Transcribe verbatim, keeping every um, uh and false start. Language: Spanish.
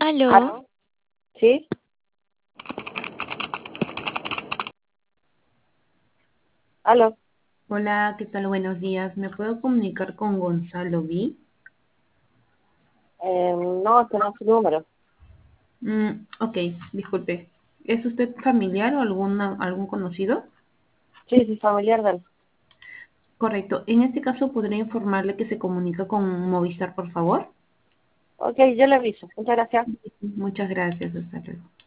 ¿Aló? ¿Aló? ¿Sí? ¿Aló? Hola, ¿qué tal? Buenos días. ¿Me puedo comunicar con Gonzalo V? Eh, no, este no es su número. Mm, ok, disculpe. ¿Es usted familiar o alguna, algún conocido? Sí, sí, familiar del. Correcto. En este caso, ¿podría informarle que se comunica con Movistar, por favor? Ok, yo le aviso. Muchas gracias. Muchas gracias. Hasta luego.